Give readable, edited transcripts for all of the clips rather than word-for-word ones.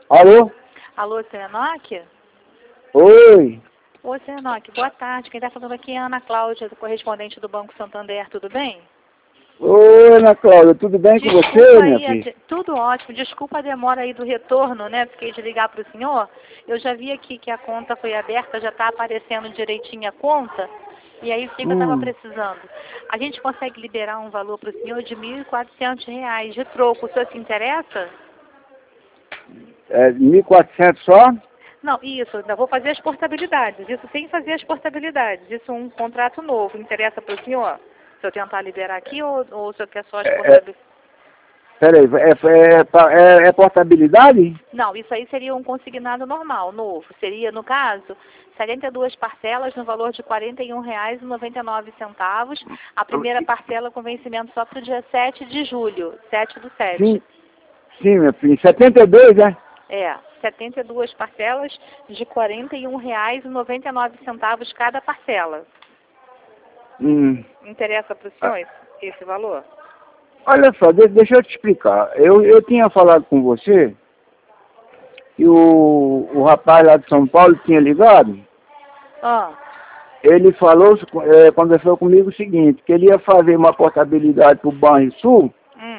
Alô? Alô, seu Enoque? Oi. Ô, seu Enoque, boa tarde. Quem está falando aqui é a Ana Cláudia, correspondente do Banco Santander, tudo bem? Oi, Ana Cláudia, tudo bem com você, minha filha? Tudo ótimo. Desculpa a demora aí do retorno, né? Fiquei de ligar para o senhor. Eu já vi aqui que a conta foi aberta, já está aparecendo direitinho a conta. E aí, o que eu estava precisando? A gente consegue liberar um valor para o senhor de R$ 1.400 de troco. O senhor se interessa? É 1.400 só? Não, isso, ainda vou fazer as portabilidades. Isso sem fazer as portabilidades. Isso é um contrato novo. Interessa para o senhor? Se eu tentar liberar aqui ou o senhor quer só as portabilidades? Peraí, é portabilidade? Não, isso aí seria um consignado normal, novo. Seria, no caso, 72 parcelas no valor de R$ 41,99. A primeira parcela com vencimento só para o dia 7 de julho, 7/7. Sim, meu filho. 72, né? É, 72 parcelas de R$ 41,99 cada parcela. Interessa para o senhor esse valor? Olha só, deixa eu te explicar. Eu tinha falado com você e o rapaz lá de São Paulo tinha ligado. Ele falou, conversou comigo o seguinte, que ele ia fazer uma portabilidade para o Banrisul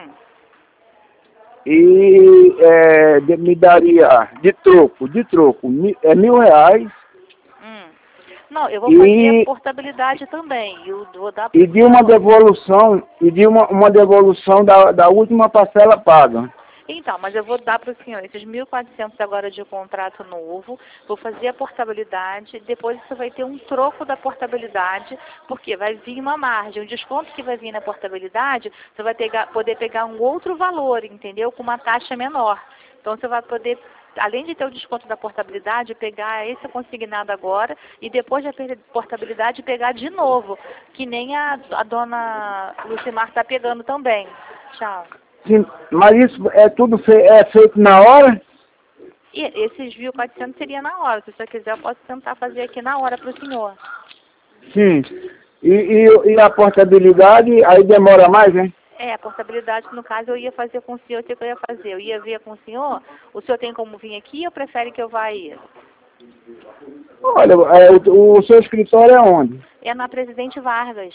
e me daria de troco, R$ 1.000. Não, eu vou fazer a portabilidade também. Eu vou dar E de uma devolução, uma devolução da última parcela paga. Então, mas eu vou dar para o senhor esses 1.400 agora de contrato novo, vou fazer a portabilidade, depois você vai ter um troco da portabilidade, porque vai vir uma margem, o desconto que vai vir na portabilidade, você vai poder pegar um outro valor, entendeu? Com uma taxa menor. Então você vai poder, além de ter o desconto da portabilidade, pegar esse consignado agora e depois da portabilidade pegar de novo, que nem a dona Lucimar está pegando também. Tchau. Sim, mas isso é tudo feito na hora? E esses 1.400 seria na hora. Se o senhor quiser, eu posso tentar fazer aqui na hora para o senhor. Sim. E a portabilidade, aí demora mais, né? É, a portabilidade, no caso, eu ia fazer com o senhor, o que eu ia fazer? Eu ia ver com o senhor tem como vir aqui ou prefere que eu vá aí? Olha, o seu escritório é onde? É na Presidente Vargas.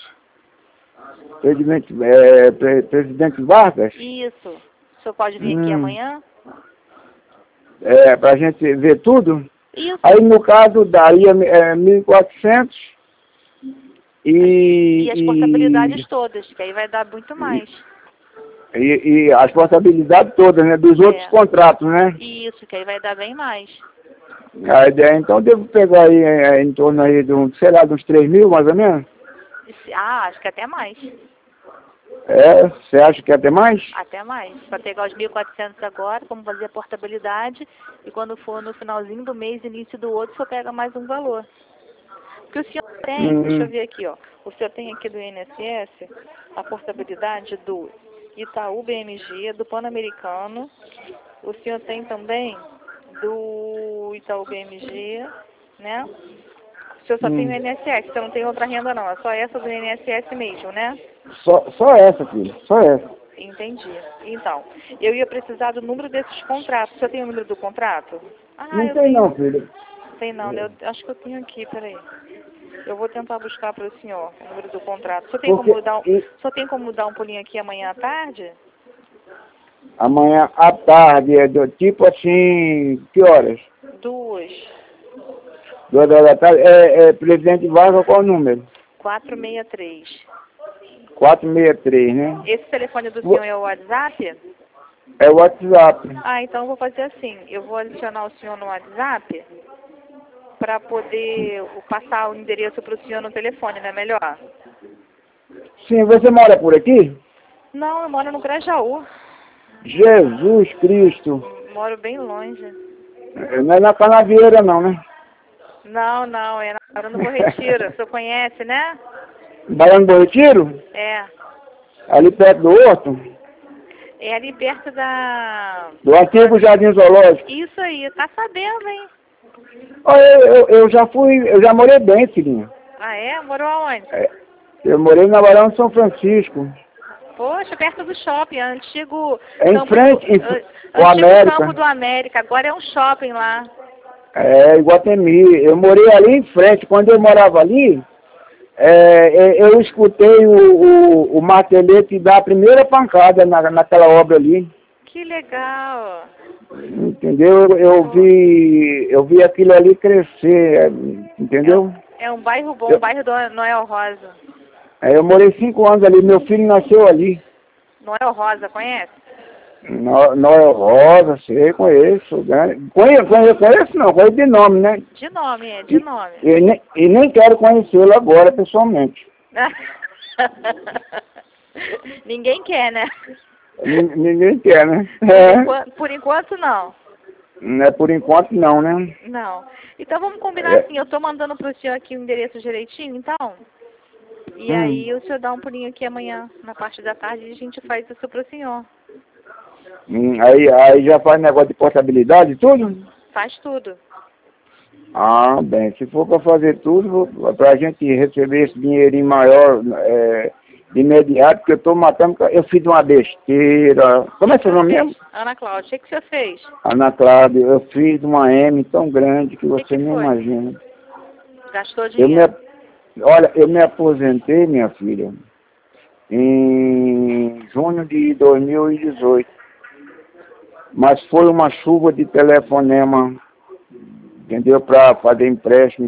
Presidente Vargas? Isso. O senhor pode vir aqui amanhã? Pra gente ver tudo? Isso. Aí, no caso, daria 1.400 e as portabilidades todas, que aí vai dar muito mais. E as portabilidades todas, né? Dos outros contratos, né? Isso, que aí vai dar bem mais. A ideia, então, devo pegar aí em torno aí de uns 3 mil, mais ou menos? Acho que até mais. Você acha que até mais? Até mais. Para pegar os 1.400 agora, vamos fazer a portabilidade, e quando for no finalzinho do mês, início do outro, o senhor pega mais um valor. Porque o senhor tem, deixa eu ver aqui, ó. O senhor tem aqui do INSS a portabilidade do Itaú BMG, do Pan-Americano. O senhor tem também do Itaú BMG, né? O senhor só tem o INSS, você não tem outra renda não, é só essa do INSS mesmo, né? Só essa, filho, só essa. Entendi. Então, eu ia precisar do número desses contratos. O senhor tem o número do contrato? Não tem não, filho. Tem não, eu acho que eu tenho aqui, peraí. Eu vou tentar buscar para o senhor o número do contrato. O senhor tem como dar um pulinho aqui amanhã à tarde? Amanhã à tarde, tipo assim, que horas? 2. 2 horas da tarde. Presidente Vargas, qual o número? 463. 463, né? Esse telefone do senhor é o WhatsApp? É o WhatsApp. Então eu vou fazer assim. Eu vou adicionar o senhor no WhatsApp para poder passar o endereço para o senhor no telefone, não é melhor? Sim, você mora por aqui? Não, eu moro no Grajaú. Jesus Cristo. Moro bem longe. Não é na Canavieira não, né? Não, é no Bom Retiro. O senhor conhece, né? Barão do Bom Retiro? É. Ali perto do Horto? É ali perto do antigo Jardim Zoológico. Isso aí, tá sabendo, hein? Eu já morei bem, filhinha. Ah, é? Morou aonde? Eu morei na Barão de São Francisco. Poxa, perto do shopping, antigo É em campo frente, o antigo América. campo do América, agora é um shopping lá. É, Iguatemi. Eu morei ali em frente. Quando eu morava ali, eu escutei o martelete dar a primeira pancada naquela obra ali. Que legal. Entendeu? Eu vi aquilo ali crescer, entendeu? É um bairro bom, o bairro do Noel Rosa. Eu morei 5 anos ali, meu filho nasceu ali. Noel Rosa, conhece? Noel Rosa, sei, conheço. Né? Conheço não, conheço de nome, né? De nome, de nome. E nem quero conhecê-lo agora, pessoalmente. Ninguém quer, né? Ninguém quer, né? Por enquanto, não. Não é por enquanto não, né? Não. Então vamos combinar assim, eu tô mandando pro senhor aqui o endereço direitinho, então. E aí o senhor dá um pulinho aqui amanhã, na parte da tarde, e a gente faz isso pro senhor. Aí já faz negócio de portabilidade e tudo? Faz tudo. Ah, bem, se for para fazer tudo, para a gente receber esse dinheirinho maior de imediato, porque eu estou matando, eu fiz uma besteira. Como é seu nome mesmo? Ana Cláudia, o que o senhor fez? Ana Cláudia, eu fiz uma M tão grande que você nem imagina. Gastou dinheiro? Olha, eu me aposentei, minha filha, em junho de 2018. Mas foi uma chuva de telefonema, entendeu? Para fazer empréstimo.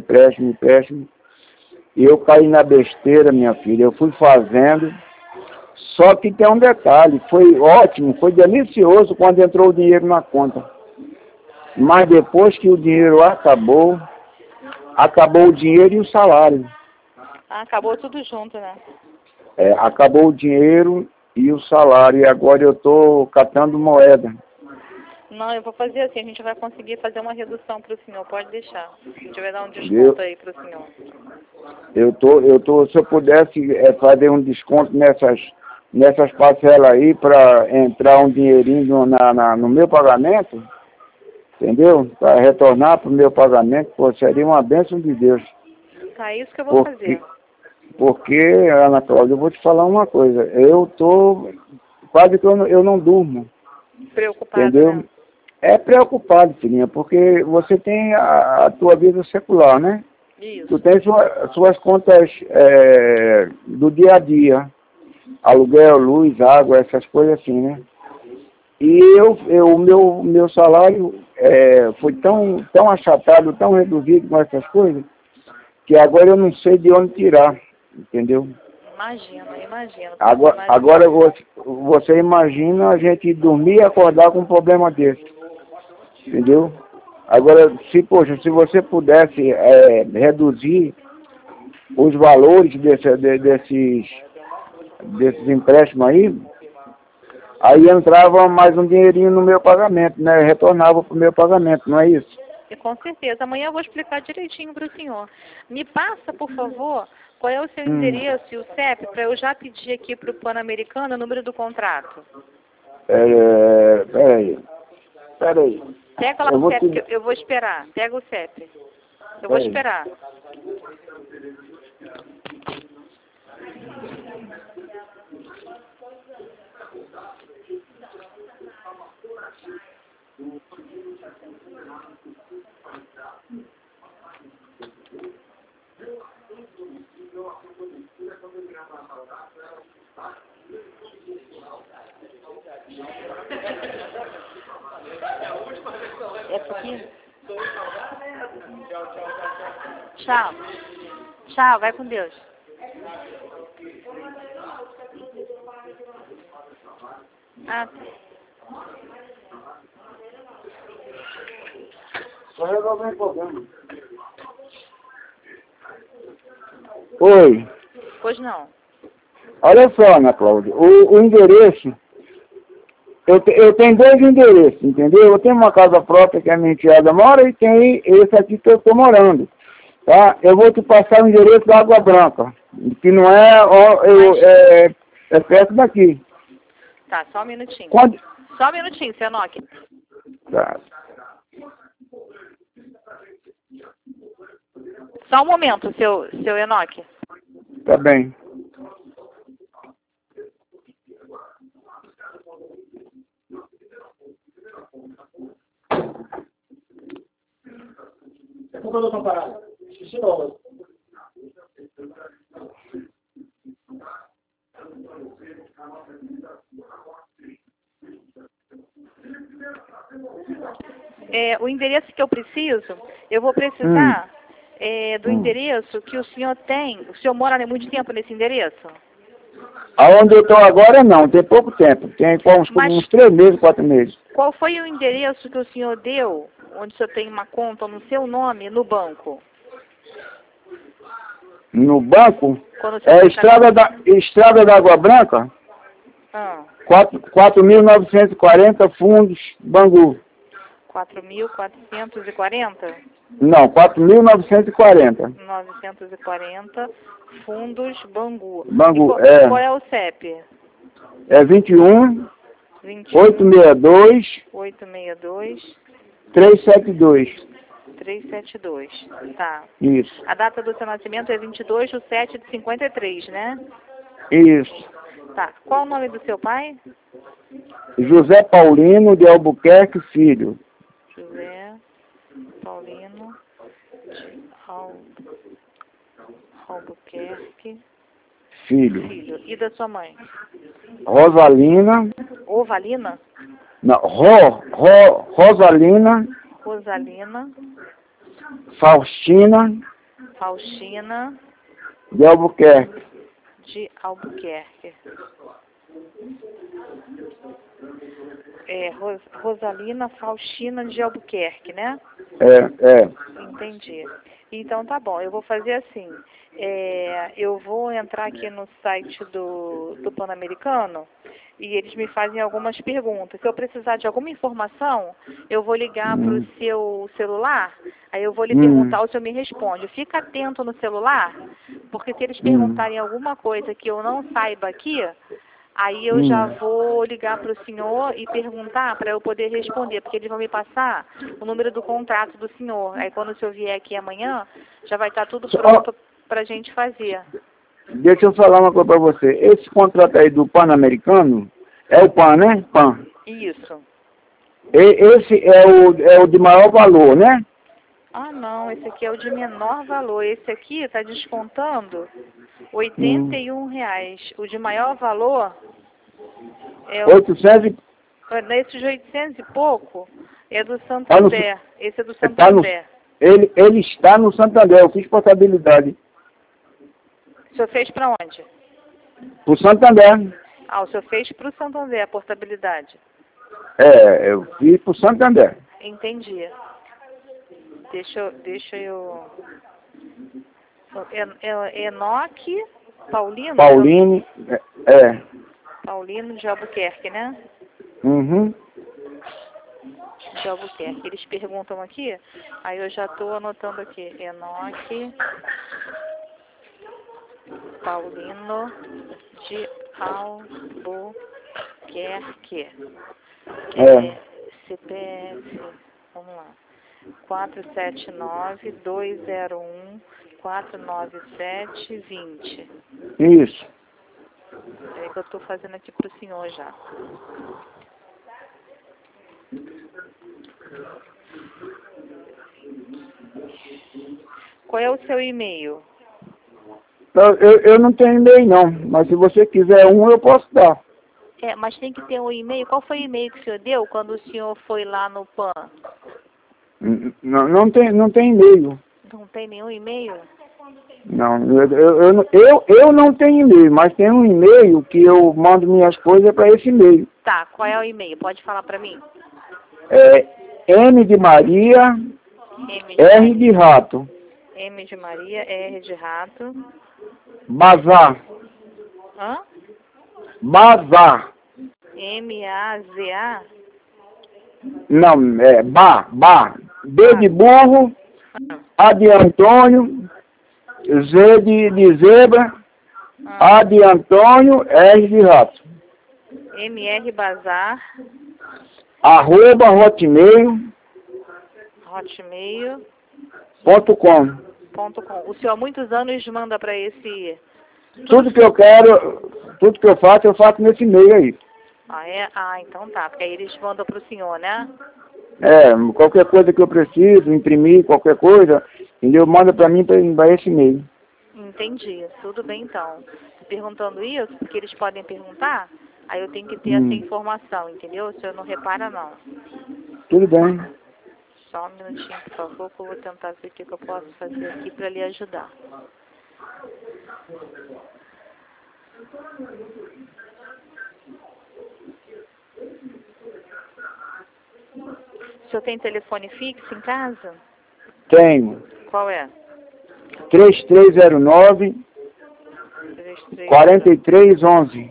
E eu caí na besteira, minha filha. Eu fui fazendo. Só que tem um detalhe. Foi ótimo, foi delicioso quando entrou o dinheiro na conta. Mas depois que o dinheiro acabou o dinheiro e o salário. Acabou tudo junto, né? Acabou o dinheiro e o salário. E agora eu estou catando moeda. Não, eu vou fazer assim, a gente vai conseguir fazer uma redução para o senhor, pode deixar. A gente vai dar um desconto aí para o senhor. Se eu pudesse fazer um desconto nessas parcelas aí para entrar um dinheirinho no meu pagamento, entendeu? Para retornar para o meu pagamento, pô, seria uma bênção de Deus. Tá, isso que eu vou fazer. Porque, Ana Cláudia, eu vou te falar uma coisa, eu tô quase que eu não durmo. Preocupado, entendeu? Né? É preocupado, filhinha, porque você tem a tua vida secular, né? Isso. Tu tem suas contas do dia a dia, aluguel, luz, água, essas coisas assim, né? E o meu salário foi tão achatado, tão reduzido com essas coisas, que agora eu não sei de onde tirar, entendeu? Imagina. Agora você imagina a gente dormir e acordar com um problema desse. Entendeu? Agora, se você pudesse reduzir os valores desses empréstimos aí entrava mais um dinheirinho no meu pagamento, né? Retornava para o meu pagamento, não é isso? Com certeza. Amanhã eu vou explicar direitinho para o senhor. Me passa, por favor, qual é o seu endereço e o CEP, para eu já pedir aqui para o Pan-Americano o número do contrato. Peraí. Pega lá o CEP, que eu vou esperar. Pega o CEP. Eu vou esperar. Essa aqui? Tchau. Tchau, vai com Deus. Só resolver o problema. Oi. Pois não. Olha só, Ana Cláudia, o endereço, eu tenho 2 endereços, entendeu? Eu tenho uma casa própria que a minha enteada mora e tem esse aqui que eu estou morando, tá? Eu vou te passar o endereço da Água Branca, que não é perto daqui. Tá, só um minutinho. Só um minutinho, seu Enoque. Tá. Só um momento, seu Enoque. Tá bem. por que eu tô parado? Esqueci não. O endereço que eu preciso, eu vou precisar do endereço que o senhor tem. O senhor mora há muito tempo nesse endereço? Aonde eu estou agora, não. Tem pouco tempo. Tem uns 3 meses, 4 meses. Qual foi o endereço que o senhor deu, onde o senhor tem uma conta no seu nome, no banco? No banco? É Estrada da Água Branca? 4.940 fundos, Bangu. 4.440? Não, 4.940. 940 fundos Bangu. Bangu, qual é o CEP? É 21 862 372. 372. Tá. Isso. A data do seu nascimento é 22/7/53, né? Isso. Tá. Qual o nome do seu pai? José Paulino de Albuquerque Filho. José Paulino de Albuquerque Filho. E da sua mãe? Rosalina. Ovalina? Não, Rosalina. Rosalina. Faustina. De Albuquerque. Rosalina Faustina de Albuquerque, né? Entendi. Então tá bom, eu vou fazer assim. Eu vou entrar aqui no site do Pan-Americano e eles me fazem algumas perguntas. Se eu precisar de alguma informação, eu vou ligar para o seu celular, aí eu vou lhe perguntar, o senhor me responde. Fica atento no celular, porque se eles perguntarem alguma coisa que eu não saiba aqui, aí eu já vou ligar para o senhor e perguntar para eu poder responder, porque eles vão me passar o número do contrato do senhor. Aí quando o senhor vier aqui amanhã, já vai estar tudo pronto para a gente fazer. Deixa eu falar uma coisa para você. Esse contrato aí do Pan-Americano, é o PAN, né? PAN. Isso. Esse é o de maior valor, né? Ah, não, esse aqui é o de menor valor. Esse aqui está descontando R$81. O de maior valor é o... 800 Esse de 800 e pouco é do Santander. Esse é do Santander. Santander. Ele está no Santander. Eu fiz portabilidade. O senhor fez para onde? Para o Santander. Ah, o senhor fez para o Santander a portabilidade. Eu fiz para o Santander. Entendi. Deixa eu... Enoque Paulino? Paulino, Paulino de Albuquerque, né? Uhum. De Albuquerque. Eles perguntam aqui, aí eu já estou anotando aqui. Enoque Paulino de Albuquerque. CPF, vamos lá. 479-201-497-20. Isso. É que eu estou fazendo aqui para o senhor já. Qual é o seu e-mail? Eu não tenho e-mail não, mas se você quiser eu posso dar. Mas tem que ter um e-mail. Qual foi o e-mail que o senhor deu quando o senhor foi lá no PAN? Não tem e-mail. Não tem nenhum e-mail? Não, eu não tenho e-mail, mas tem um e-mail que eu mando minhas coisas para esse e-mail. Tá, qual é o e-mail? Pode falar para mim? M de Maria, R de Rato. M de Maria, R de Rato. Bazar. Hã? Bazar. M-A-Z-A? Não, B de burro, A de Antônio, Z de zebra, A de Antônio, R de rato. MR Bazar. @hotmail.com. O senhor há muitos anos manda para esse... Tudo que eu quero, tudo que eu faço nesse e-mail aí. Ah, então tá, porque aí eles mandam para o senhor, né? Qualquer coisa que eu preciso, imprimir, qualquer coisa, entendeu? Manda para mim para esse e-mail. Entendi. Tudo bem, então. Perguntando isso, porque eles podem perguntar, aí eu tenho que ter essa informação, entendeu? Se eu não repara, não. Tudo bem. Só um minutinho, por favor, que eu vou tentar ver o que eu posso fazer aqui para lhe ajudar. O senhor tem telefone fixo em casa? Tenho. Qual é? 3309 4311.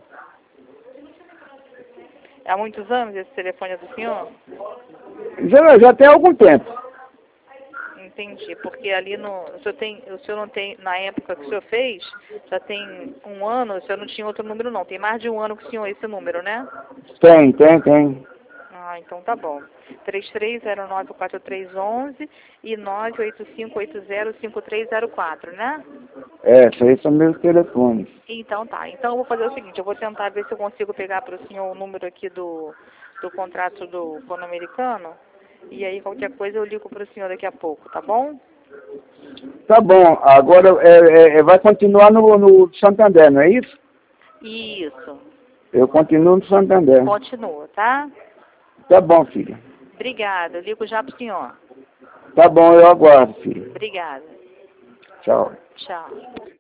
Há muitos anos esse telefone é do senhor? Já tem algum tempo. Entendi, porque ali o senhor não tem, na época que o senhor fez, já tem um ano, o senhor não tinha outro número não, tem mais de um ano que o senhor esse número, né? Tem. Ah, então tá bom. 33094311 e 985805304, né? Esses aí são meus telefones. Então tá, então eu vou fazer o seguinte, eu vou tentar ver se eu consigo pegar para o senhor o número aqui do contrato do Pan-Americano, e aí qualquer coisa eu ligo para o senhor daqui a pouco, tá bom? Tá bom, agora vai continuar no Santander, não é isso? Isso. Eu continuo no Santander. Continua, tá? Tá bom, filha. Obrigada, eu ligo já pro senhor. Tá bom, eu aguardo, filha. Obrigada. Tchau. Tchau.